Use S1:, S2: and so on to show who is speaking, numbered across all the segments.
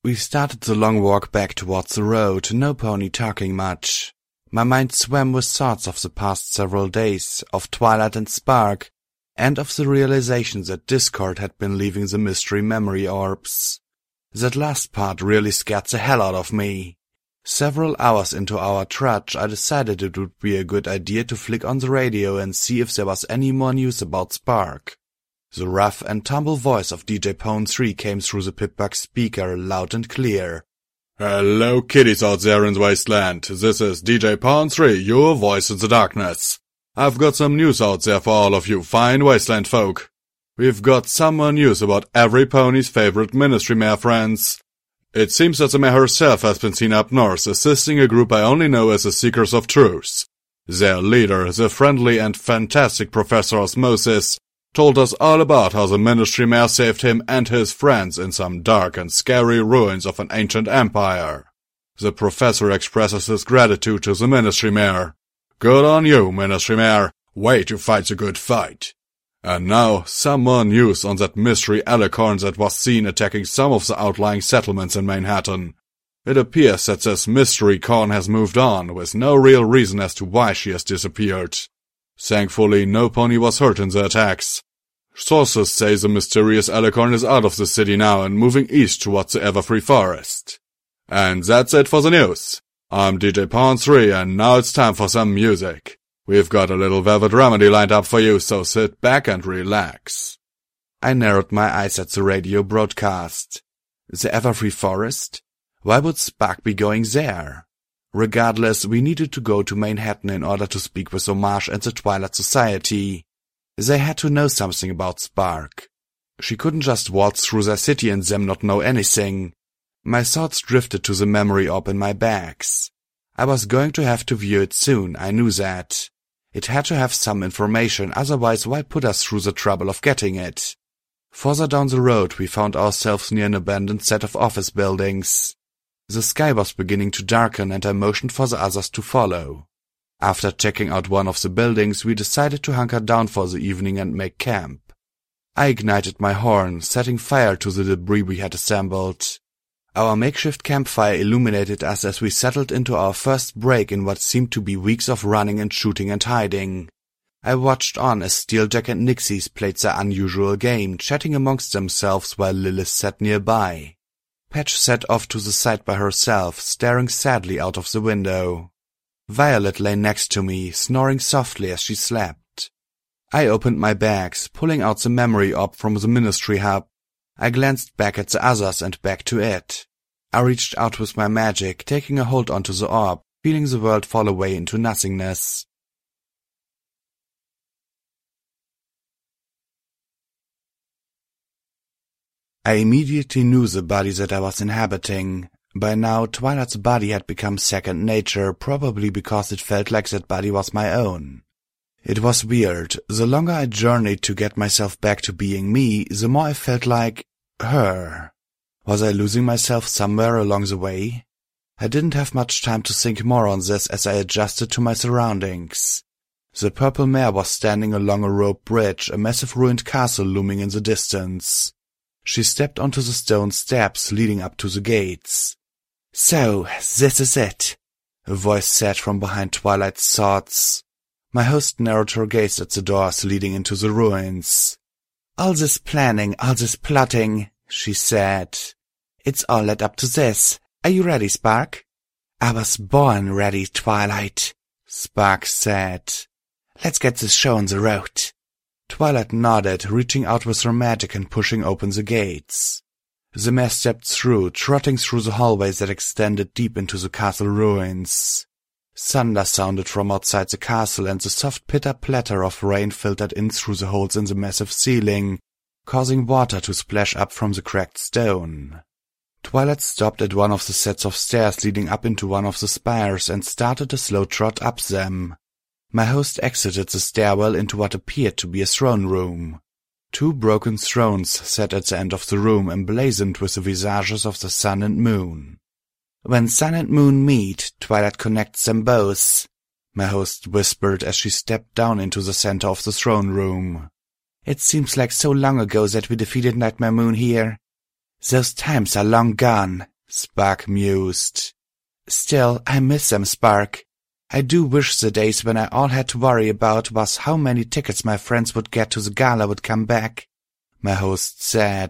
S1: We started the long walk back towards the road, no pony talking much. My mind swam with thoughts of the past several days, of Twilight and Spark, and of the realization that Discord had been leaving the mystery memory orbs. That last part really scared the hell out of me. Several hours into our trudge, I decided it would be a good idea to flick on the radio and see if there was any more news about Spark. The rough and tumble voice of DJ Pwn 3 came through the Pip-Bug speaker loud and clear.
S2: Hello kiddies out there in the wasteland, this is DJ Pwn 3, your voice in the darkness. I've got some news out there for all of you fine wasteland folk. We've got some more news about every pony's favorite ministry mare friends. It seems that the mare herself has been seen up north assisting a group I only know as the Seekers of Truth. Their leader, the friendly and fantastic Professor Osmosis, told us all about how the ministry mare saved him and his friends in some dark and scary ruins of an ancient empire. The professor expresses his gratitude to the ministry mare. Good on you, ministry mare. Way to fight the good fight. And now, some more news on that mystery alicorn that was seen attacking some of the outlying settlements in Manhattan. It appears that this mystery corn has moved on, with no real reason as to why she has disappeared. Thankfully, no pony was hurt in the attacks. Sources say the mysterious alicorn is out of the city now and moving east towards the Everfree Forest. And that's it for the news. I'm DJ Pwn 3 and now it's time for some music. We've got a little Velvet Remedy lined up for you, so sit back and relax.
S1: I narrowed my eyes at the radio broadcast. The Everfree Forest? Why would Spark be going there? Regardless, we needed to go to Manhattan in order to speak with Homage and the Twilight Society. They had to know something about Spark. She couldn't just waltz through their city and them not know anything. My thoughts drifted to the memory orb in my bags. I was going to have to view it soon, I knew that. It had to have some information, otherwise why put us through the trouble of getting it? Further down the road we found ourselves near an abandoned set of office buildings. The sky was beginning to darken and I motioned for the others to follow. After checking out one of the buildings, we decided to hunker down for the evening and make camp. I ignited my horn, setting fire to the debris we had assembled. Our makeshift campfire illuminated us as we settled into our first break in what seemed to be weeks of running and shooting and hiding. I watched on as Steeljack and Nixies played their unusual game, chatting amongst themselves while Lilith sat nearby. Patch sat off to the side by herself, staring sadly out of the window. Violet lay next to me, snoring softly as she slept. I opened my bags, pulling out the memory orb from the ministry hub. I glanced back at the others and back to it. I reached out with my magic, taking a hold onto the orb, feeling the world fall away into nothingness. I immediately knew the body that I was inhabiting. By now, Twilight's body had become second nature, probably because it felt like that body was my own. It was weird. The longer I journeyed to get myself back to being me, the more I felt like her. Was I losing myself somewhere along the way? I didn't have much time to think more on this as I adjusted to my surroundings. The purple mare was standing along a rope bridge, a massive ruined castle looming in the distance. She stepped onto the stone steps leading up to the gates. "So, this is it," a voice said from behind Twilight's thoughts. My host narrowed her gaze at the doors leading into the ruins. "All this planning, all this plotting," she said. "It's all led up to this. Are you ready, Spark?" "I was born ready, Twilight," Spark said. "Let's get this show on the road." Twilight nodded, reaching out with her magic and pushing open the gates. The mare stepped through, trotting through the hallways that extended deep into the castle ruins. Thunder sounded from outside the castle and the soft pitter-platter of rain filtered in through the holes in the massive ceiling, causing water to splash up from the cracked stone. Twilight stopped at one of the sets of stairs leading up into one of the spires and started a slow trot up them. My host exited the stairwell into what appeared to be a throne room. 2 broken thrones sat at the end of the room, emblazoned with the visages of the sun and moon. "When sun and moon meet, Twilight connects them both," my host whispered as she stepped down into the center of the throne room. "It seems like so long ago that we defeated Nightmare Moon here. Those times are long gone, Spark mused. Still, I miss them, Spark. I do wish the days when I all had to worry about was how many tickets my friends would get to the gala would come back, my host said.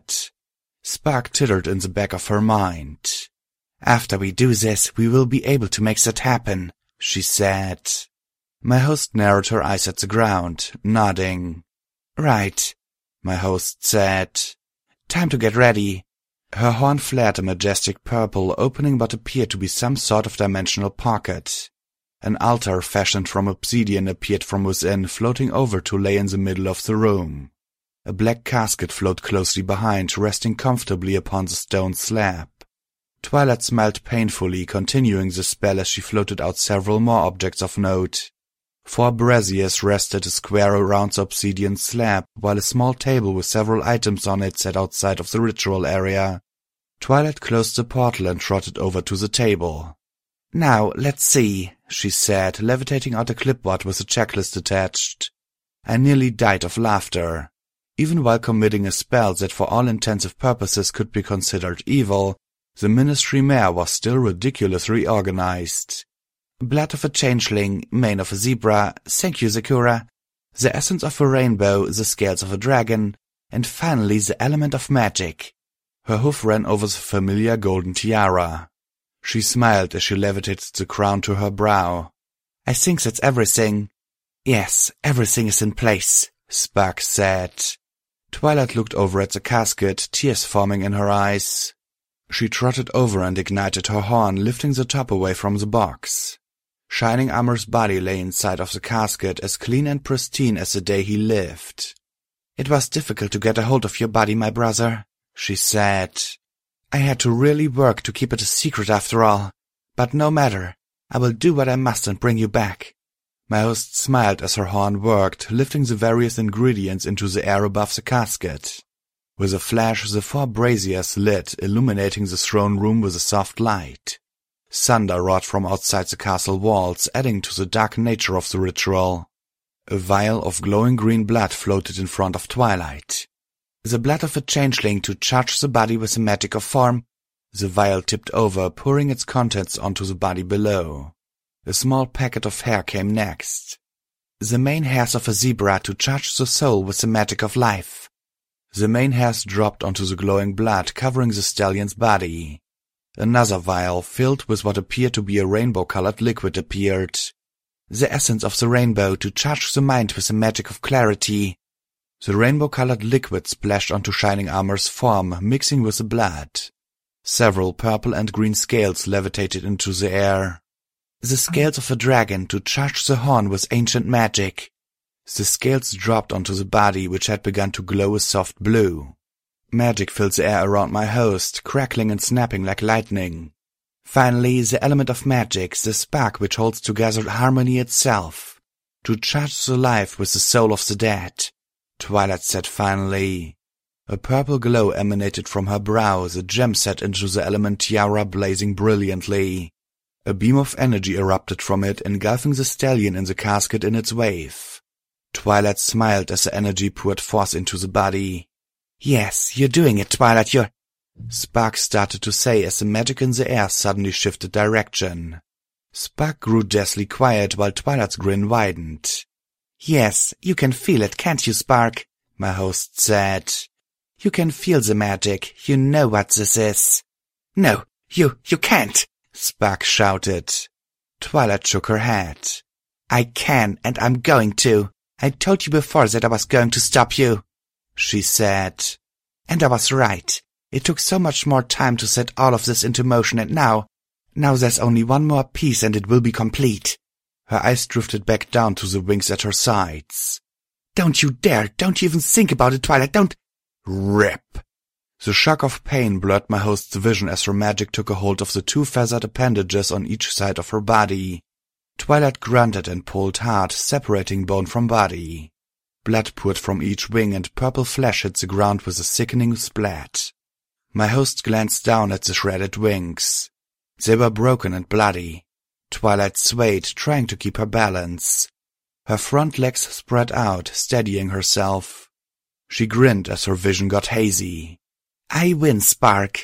S1: Spark tittered in the back of her mind. After we do this, we will be able to make that happen, she said. My host narrowed her eyes at the ground, nodding. Right, my host said. Time to get ready. Her horn flared a majestic purple, opening what appeared to be some sort of dimensional pocket. An altar fashioned from obsidian appeared from within, floating over to lay in the middle of the room. A black casket floated closely behind, resting comfortably upon the stone slab. Twilight smiled painfully, continuing the spell as she floated out several more objects of note. 4 braziers rested a square around the obsidian slab, while a small table with several items on it sat outside of the ritual area. Twilight closed the portal and trotted over to the table. Now, let's see, she said, levitating out a clipboard with a checklist attached. I nearly died of laughter. Even while committing a spell that for all intensive purposes could be considered evil, the Ministry Mare was still ridiculously organized. Blood of a changeling, mane of a zebra, thank you, Sakura, the essence of a rainbow, the scales of a dragon, and finally the element of magic. Her hoof ran over the familiar golden tiara. She smiled as she levitated the crown to her brow. I think that's everything. Yes, everything is in place, Spark said. Twilight looked over at the casket, tears forming in her eyes. She trotted over and ignited her horn, lifting the top away from the box. Shining Armor's body lay inside of the casket, as clean and pristine as the day he lived. It was difficult to get a hold of your body, my brother, she said. I had to really work to keep it a secret after all, but no matter, I will do what I must and bring you back. My host smiled as her horn worked, lifting the various ingredients into the air above the casket. With a flash, the 4 braziers lit, illuminating the throne room with a soft light. Thunder roared from outside the castle walls, adding to the dark nature of the ritual. A vial of glowing green blood floated in front of Twilight. The blood of a changeling to charge the body with the magic of form. The vial tipped over, pouring its contents onto the body below. A small packet of hair came next. The mane hairs of a zebra to charge the soul with the magic of life. The mane hairs dropped onto the glowing blood, covering the stallion's body. Another vial, filled with what appeared to be a rainbow-colored liquid, appeared. The essence of the rainbow to charge the mind with the magic of clarity. The rainbow-colored liquid splashed onto Shining Armor's form, mixing with the blood. Several purple and green scales levitated into the air. The scales of a dragon to charge the horn with ancient magic. The scales dropped onto the body, which had begun to glow a soft blue. Magic filled the air around my host, crackling and snapping like lightning. Finally, the element of magic, the spark which holds together harmony itself. To charge the life with the soul of the dead. Twilight said finally. A purple glow emanated from her brow, the gem set into the element tiara blazing brilliantly. A beam of energy erupted from it, engulfing the stallion in the casket in its wave. Twilight smiled as the energy poured forth into the body. Yes, you're doing it, Twilight, you're... Spark started to say as the magic in the air suddenly shifted direction. Spark grew deathly quiet while Twilight's grin widened. Yes, you can feel it, can't you, Spark? My host said. You can feel the magic. You know what this is. No, you can't, Spark shouted. Twilight shook her head. I can, and I'm going to. I told you before that I was going to stop you, she said. And I was right. It took so much more time to set all of this into motion, and now there's only one more piece and it will be complete. Her eyes drifted back down to the wings at her sides. Don't you dare! Don't you even think about it, Twilight! Don't... Rip! The shock of pain blurred my host's vision as her magic took a hold of the 2 feathered appendages on each side of her body. Twilight grunted and pulled hard, separating bone from body. Blood poured from each wing and purple flesh hit the ground with a sickening splat. My host glanced down at the shredded wings. They were broken and bloody. Twilight swayed, trying to keep her balance. Her front legs spread out, steadying herself. She grinned as her vision got hazy. I win, Spark.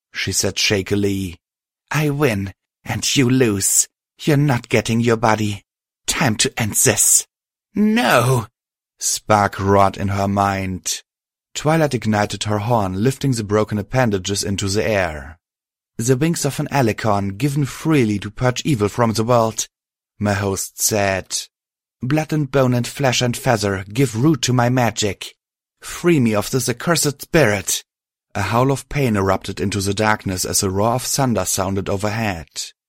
S1: she said shakily. I win, and you lose. You're not getting your body. Time to end this. No! Spark roared in her mind. Twilight ignited her horn, lifting the broken appendages into the air. The wings of an alicorn given freely to purge evil from the world, my host said. Blood and bone and flesh and feather give root to my magic. Free me of this accursed spirit. A howl of pain erupted into the darkness as a roar of thunder sounded overhead.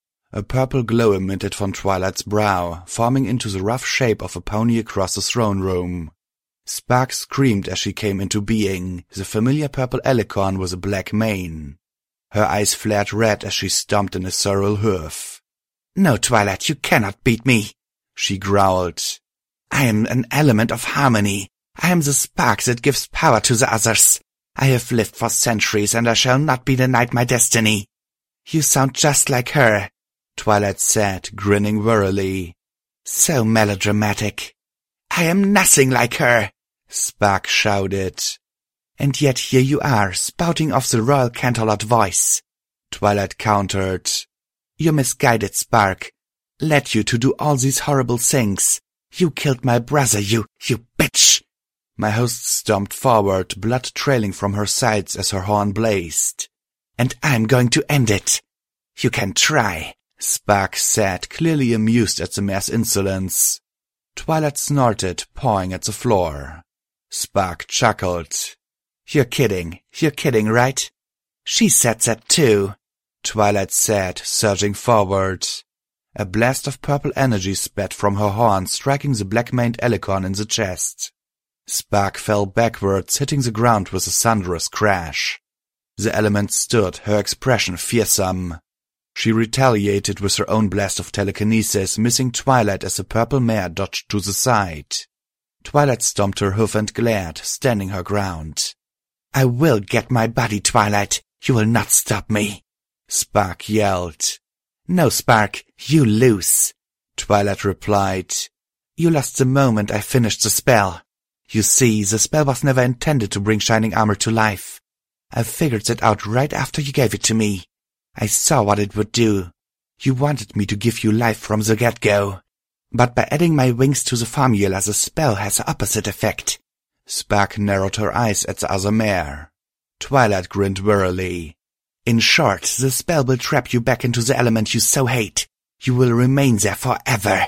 S1: A purple glow emitted from Twilight's brow, forming into the rough shape of a pony across the throne room. Spark screamed as she came into being, the familiar purple alicorn with a black mane. Her eyes flared red as she stomped in a sorrel hoof. No, Twilight, you cannot beat me, she growled. I am an element of harmony. I am the spark that gives power to the others. I have lived for centuries, and I shall not be denied my destiny. You sound just like her, Twilight said, grinning wearily. So melodramatic. I am nothing like her, Spark shouted. And yet here you are, spouting off the royal Canterlot voice, Twilight countered. You misguided Spark. Led you to do all these horrible things. You killed my brother, you bitch! My host stomped forward, blood trailing from her sides as her horn blazed. And I'm going to end it. You can try, Spark said, clearly amused at the mare's insolence. Twilight snorted, pawing at the floor. Spark chuckled. You're kidding, right? She said that too, Twilight said, surging forward. A blast of purple energy spat from her horn, striking the black-maned alicorn in the chest. Spark fell backwards, hitting the ground with a thunderous crash. The element stood, her expression fearsome. She retaliated with her own blast of telekinesis, missing Twilight as the purple mare dodged to the side. Twilight stomped her hoof and glared, standing her ground. I will get my body, Twilight. You will not stop me, Spark yelled. No, Spark, you lose, Twilight replied. You lost the moment I finished the spell. You see, the spell was never intended to bring Shining Armor to life. I figured that out right after you gave it to me. I saw what it would do. You wanted me to give you life from the get-go. But by adding my wings to the formula, the spell has the opposite effect. Spark narrowed her eyes at the other mare. Twilight grinned wearily. In short, the spell will trap you back into the element you so hate. You will remain there forever.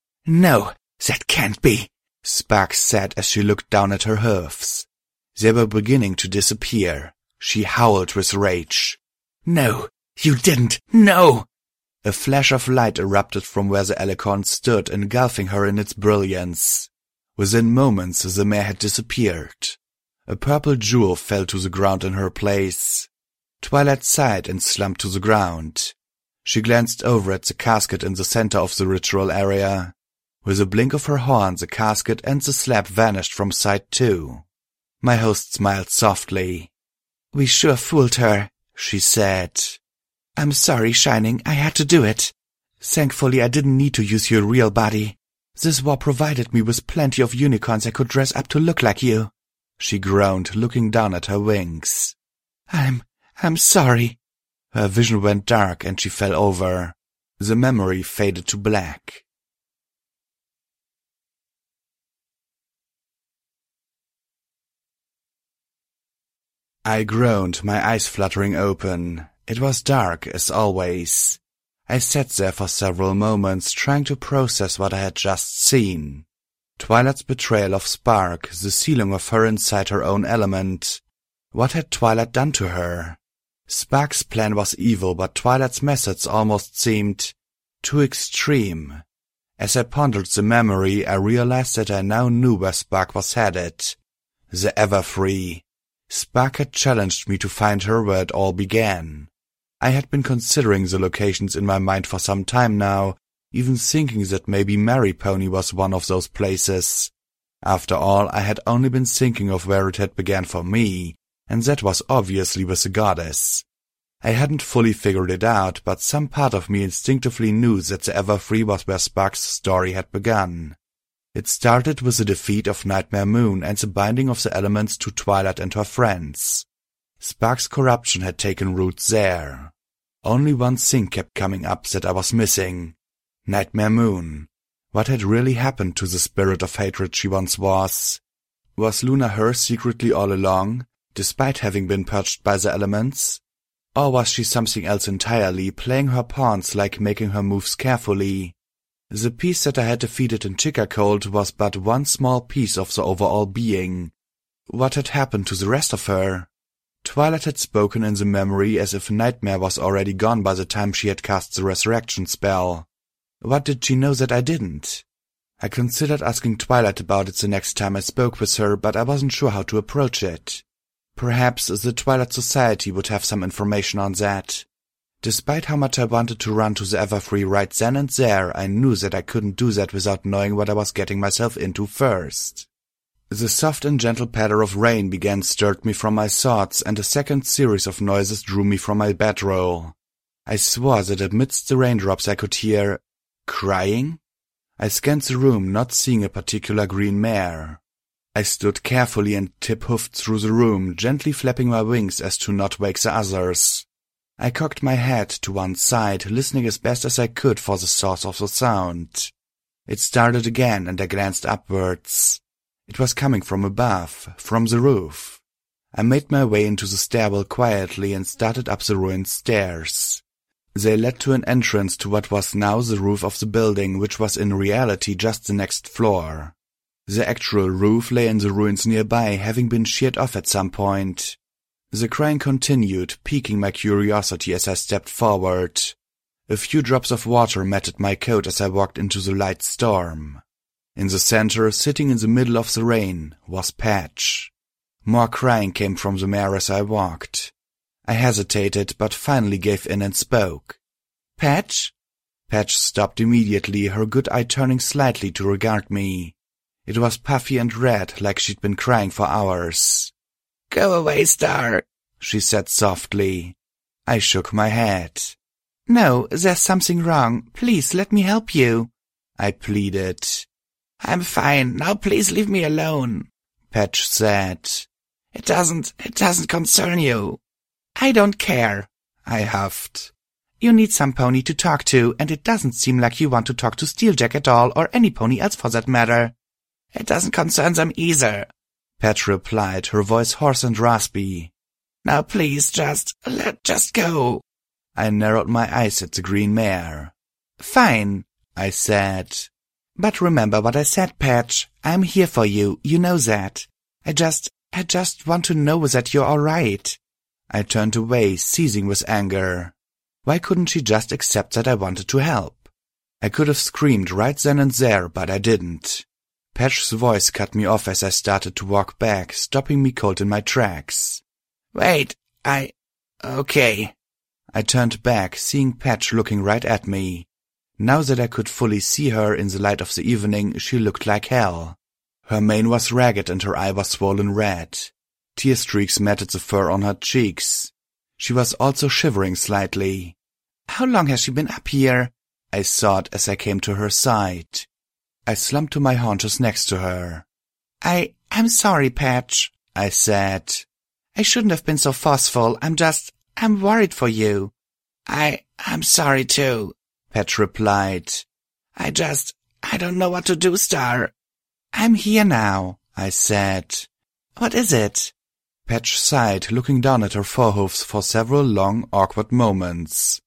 S1: No, that can't be, Spark said as she looked down at her hoofs. They were beginning to disappear. She howled with rage. No, you didn't, no! A flash of light erupted from where the alicorn stood, engulfing her in its brilliance. Within moments, the mare had disappeared. A purple jewel fell to the ground in her place. Twilight sighed and slumped to the ground. She glanced over at the casket in the center of the ritual area. With a blink of her horn, the casket and the slab vanished from sight too. My host smiled softly. We sure fooled her, she said. I'm sorry, Shining, I had to do it. Thankfully, I didn't need to use your real body. This war provided me with plenty of unicorns I could dress up to look like you, she groaned, looking down at her wings. I'm sorry. Her vision went dark and she fell over. The memory faded to black. I groaned, my eyes fluttering open. It was dark, as always. I sat there for several moments, trying to process what I had just seen. Twilight's betrayal of Spark, the sealing of her inside her own element. What had Twilight done to her? Spark's plan was evil, but Twilight's methods almost seemed too extreme. As I pondered the memory, I realized that I now knew where Spark was headed. The Everfree. Spark had challenged me to find her where it all began. I had been considering the locations in my mind for some time now, even thinking that maybe Marypony was one of those places. After all, I had only been thinking of where it had began for me, and that was obviously with the goddess. I hadn't fully figured it out, but some part of me instinctively knew that the Everfree was where Spark's story had begun. It started with the defeat of Nightmare Moon and the binding of the elements to Twilight and her friends. Spark's corruption had taken root there. Only one thing kept coming up that I was missing. Nightmare Moon. What had really happened to the spirit of hatred she once was? Was Luna her secretly all along, despite having been purged by the elements? Or was she something else entirely, playing her pawns like making her moves carefully? The piece that I had defeated in Chickacold was but one small piece of the overall being. What had happened to the rest of her? Twilight had spoken in the memory as if Nightmare was already gone by the time she had cast the resurrection spell. What did she know that I didn't? I considered asking Twilight about it the next time I spoke with her, but I wasn't sure how to approach it. Perhaps the Twilight Society would have some information on that. Despite how much I wanted to run to the Everfree right then and there, I knew that I couldn't do that without knowing what I was getting myself into first. The soft and gentle patter of rain began stirred me from my thoughts, and a second series of noises drew me from my bedroll. I swore that amidst the raindrops I could hear crying. I scanned the room, not seeing a particular green mare. I stood carefully and tip-hoofed through the room, gently flapping my wings as to not wake the others. I cocked my head to one side, listening as best as I could for the source of the sound. It started again, and I glanced upwards. It was coming from above, from the roof. I made my way into the stairwell quietly and started up the ruined stairs. They led to an entrance to what was now the roof of the building, which was in reality just the next floor. The actual roof lay in the ruins nearby, having been sheared off at some point. The crying continued, piquing my curiosity as I stepped forward. A few drops of water matted my coat as I walked into the light storm. In the center, sitting in the middle of the rain, was Patch. More crying came from the mare as I walked. I hesitated, but finally gave in and spoke. "Patch?" Patch stopped immediately, her good eye turning slightly to regard me. It was puffy and red, like she'd been crying for hours. "Go away, Star," she said softly. I shook my head. "No, there's something wrong. Please let me help you," I pleaded. "I'm fine. Now please leave me alone," Patch said. It doesn't concern you." "I don't care," I huffed. "You need some pony to talk to, and it doesn't seem like you want to talk to Steeljack at all, or any pony else for that matter." "It doesn't concern them either," Patch replied, her voice hoarse and raspy. "Now please, just go." I narrowed my eyes at the green mare. "Fine," I said. "But remember what I said, Patch. I'm here for you, you know that. I just want to know that you're all right." I turned away, seething with anger. Why couldn't she just accept that I wanted to help? I could have screamed right then and there, but I didn't. Patch's voice cut me off as I started to walk back, stopping me cold in my tracks. "Wait, okay." I turned back, seeing Patch looking right at me. Now that I could fully see her in the light of the evening, she looked like hell. Her mane was ragged and her eye was swollen red. Tear streaks matted the fur on her cheeks. She was also shivering slightly. "How long has she been up here?" I thought as I came to her side. I slumped to my haunches next to her. I'm sorry, Patch," I said. "I shouldn't have been so forceful. I'm worried for you." I'm sorry too," Patch replied. I don't know what to do, Star." "I'm here now," I said. "What is it?" Patch sighed, looking down at her forehoofs for several long, awkward moments.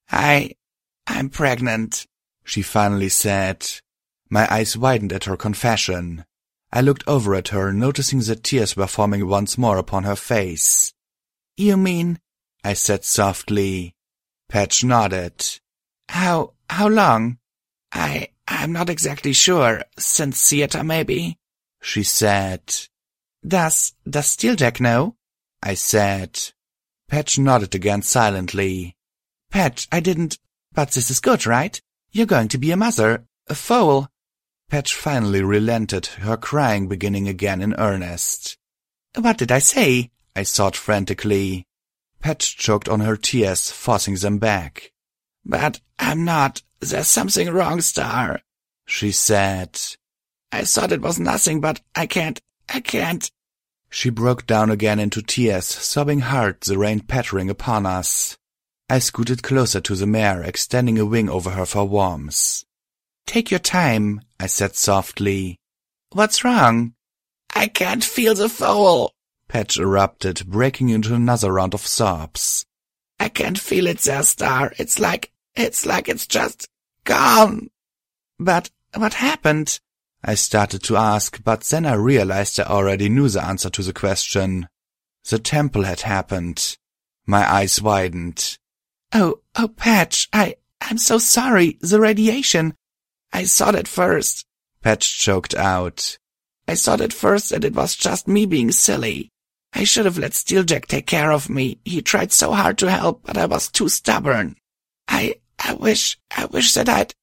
S1: I'm pregnant," she finally said. My eyes widened at her confession. I looked over at her, noticing that tears were forming once more upon her face. "You mean?" I said softly. Patch nodded. How long?" I'm not exactly sure. Since theater, maybe," she said. Does Steeljack know?" I said. Patch nodded again silently. "Patch, but this is good, right? You're going to be a mother, a foal." Patch finally relented, her crying beginning again in earnest. "What did I say?" I thought frantically. Patch choked on her tears, forcing them back. "But I'm not. There's something wrong, Star," she said. "I thought it was nothing, but I can't." She broke down again into tears, sobbing hard, the rain pattering upon us. I scooted closer to the mare, extending a wing over her for warmth. "Take your time," I said softly. "What's wrong?" "I can't feel the foal," Patch erupted, breaking into another round of sobs. "I can't feel it there, Star. It's like it's just gone." "But what happened?" I started to ask, but then I realized I already knew the answer to the question. The temple had happened. My eyes widened. Oh, Patch, I'm so sorry. The radiation. I thought at first," Patch choked out. "I thought at first that it was just me being silly. I should have let Steeljack take care of me. He tried so hard to help, but I was too stubborn. I wish that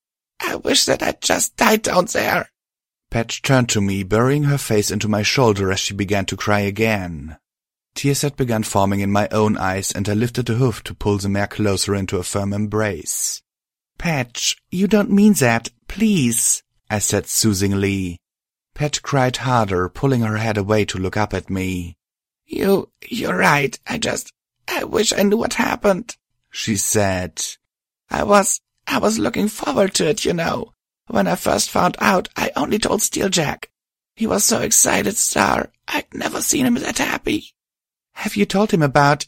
S1: I'd just died down there." Patch turned to me, burying her face into my shoulder as she began to cry again. Tears had begun forming in my own eyes, and I lifted a hoof to pull the mare closer into a firm embrace. "Patch, you don't mean that, please," I said soothingly. Patch cried harder, pulling her head away to look up at me. You're right. I wish I knew what happened," she said. I was looking forward to it, you know. When I first found out, I only told Steeljack. He was so excited, Star. I'd never seen him that happy." "Have you told him about,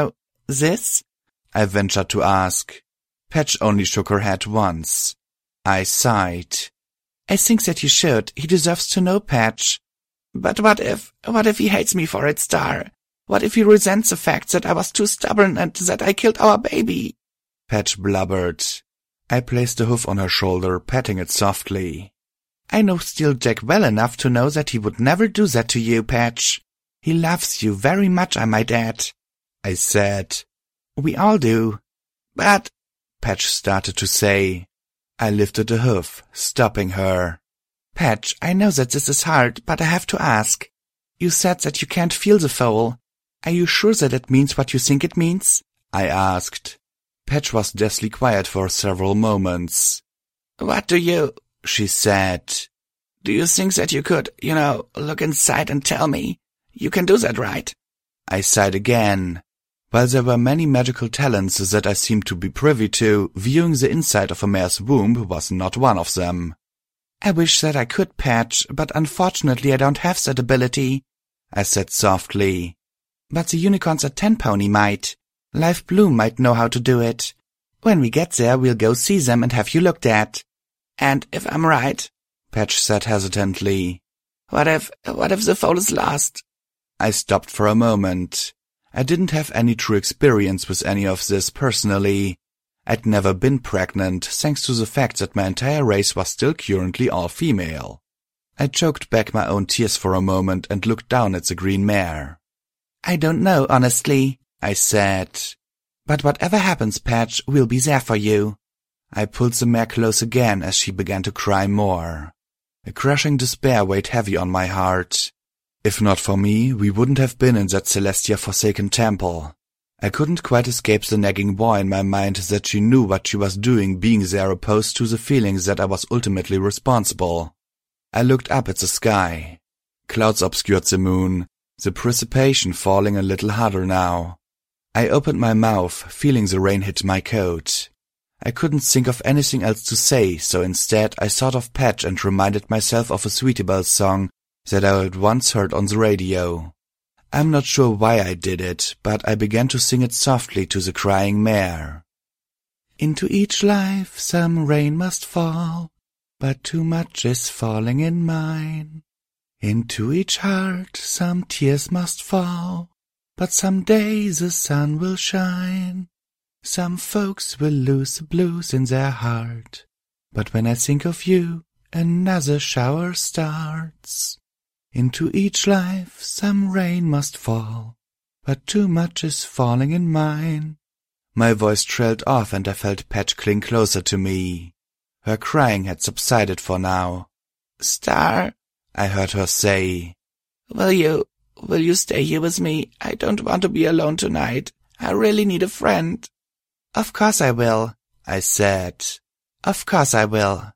S1: this?" I ventured to ask. Patch only shook her head once. I sighed. "I think that you should. He deserves to know, Patch." "But what if he hates me for it, Star? What if he resents the fact that I was too stubborn and that I killed our baby?" Patch blubbered. I placed a hoof on her shoulder, patting it softly. "I know Steeljack well enough to know that he would never do that to you, Patch. He loves you very much, I might add," I said. "We all do." "But," Patch started to say. I lifted a hoof, stopping her. "Patch, I know that this is hard, but I have to ask. You said that you can't feel the foal. Are you sure that it means what you think it means?" I asked. Patch was deathly quiet for several moments. "What do you," she said. "Do you think that you could, look inside and tell me? You can do that, right?" I sighed again. While there were many magical talents that I seemed to be privy to, viewing the inside of a mare's womb was not one of them. "I wish that I could, Patch, but unfortunately I don't have that ability," I said softly. "But the unicorns at Ten Pony might. Live Bloom might know how to do it. When we get there, we'll go see them and have you looked at." "And if I'm right," Patch said hesitantly, what if the foal is lost?" I stopped for a moment. I didn't have any true experience with any of this personally. I'd never been pregnant, thanks to the fact that my entire race was still currently all female. I choked back my own tears for a moment and looked down at the green mare. "I don't know, honestly," I said. "But whatever happens, Patch, we'll be there for you." I pulled the mare close again as she began to cry more. A crushing despair weighed heavy on my heart. If not for me, we wouldn't have been in that Celestia-forsaken temple. I couldn't quite escape the nagging war in my mind that she knew what she was doing being there, opposed to the feelings that I was ultimately responsible. I looked up at the sky. Clouds obscured the moon, the precipitation falling a little harder now. I opened my mouth, feeling the rain hit my coat. I couldn't think of anything else to say, so instead I thought of Patch and reminded myself of a Sweetie Bells song that I had once heard on the radio. I'm not sure why I did it, but I began to sing it softly to the crying mare. "Into each life some rain must fall, but too much is falling in mine. Into each heart some tears must fall, but someday the sun will shine. Some folks will lose the blues in their heart, but when I think of you, another shower starts. Into each life some rain must fall, but too much is falling in mine." My voice trailed off and I felt Patch cling closer to me. Her crying had subsided for now. "Star," I heard her say, Will you stay here with me? I don't want to be alone tonight. I really need a friend." "Of course I will," I said. "Of course I will."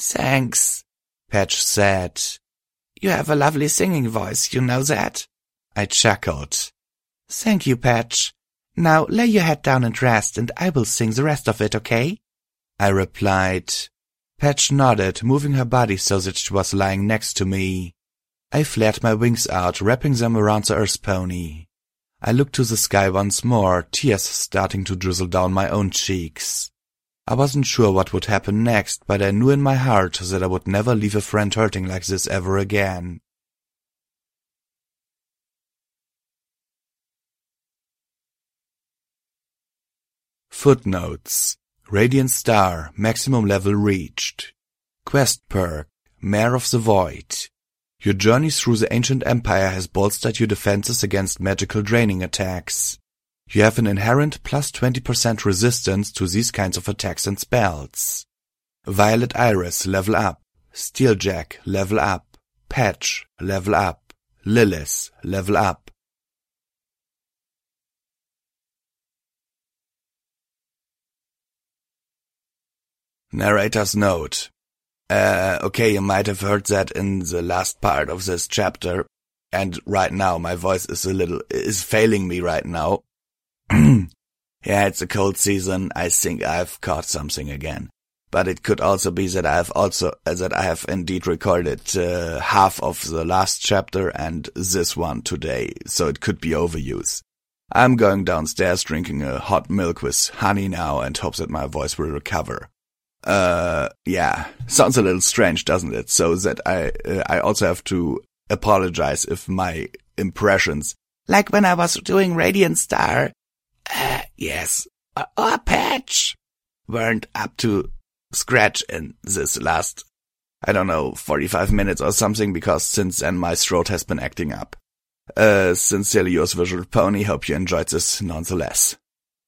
S1: "Thanks," Patch said. "You have a lovely singing voice, you know that?" I chuckled. Thank you, Patch. Now lay your head down and rest, and I will sing the rest of it, okay? I replied. Patch nodded, moving her body so that she was lying next to me. I flared my wings out, wrapping them around the earth pony. I looked to the sky once more, tears starting to drizzle down my own cheeks. I wasn't sure what would happen next, but I knew in my heart that I would never leave a friend hurting like this ever again. Footnotes. Radiant Star, maximum level reached. Quest perk, Mare of the Void. Your journey through the ancient empire has bolstered your defenses against magical draining attacks. You have an inherent plus 20% resistance to these kinds of attacks and spells. Violet Iris, level up. Steeljack, level up. Patch, level up. Lilith, level up. Narrator's note. Okay, you might have heard that in the last part of this chapter, and right now my voice is failing me right now. Yeah, it's a cold season. I think I've caught something again. But it could also be that I have indeed recorded half of the last chapter and this one today, so it could be overuse. I'm going downstairs drinking a hot milk with honey now and hope that my voice will recover. Yeah, sounds a little strange, doesn't it? So that I also have to apologize if my impressions, like when I was doing Radiant Star, yes, or Patch, weren't up to scratch in this last, 45 minutes or something, because since then my throat has been acting up. Sincerely yours, Visual Pony. Hope you enjoyed this nonetheless.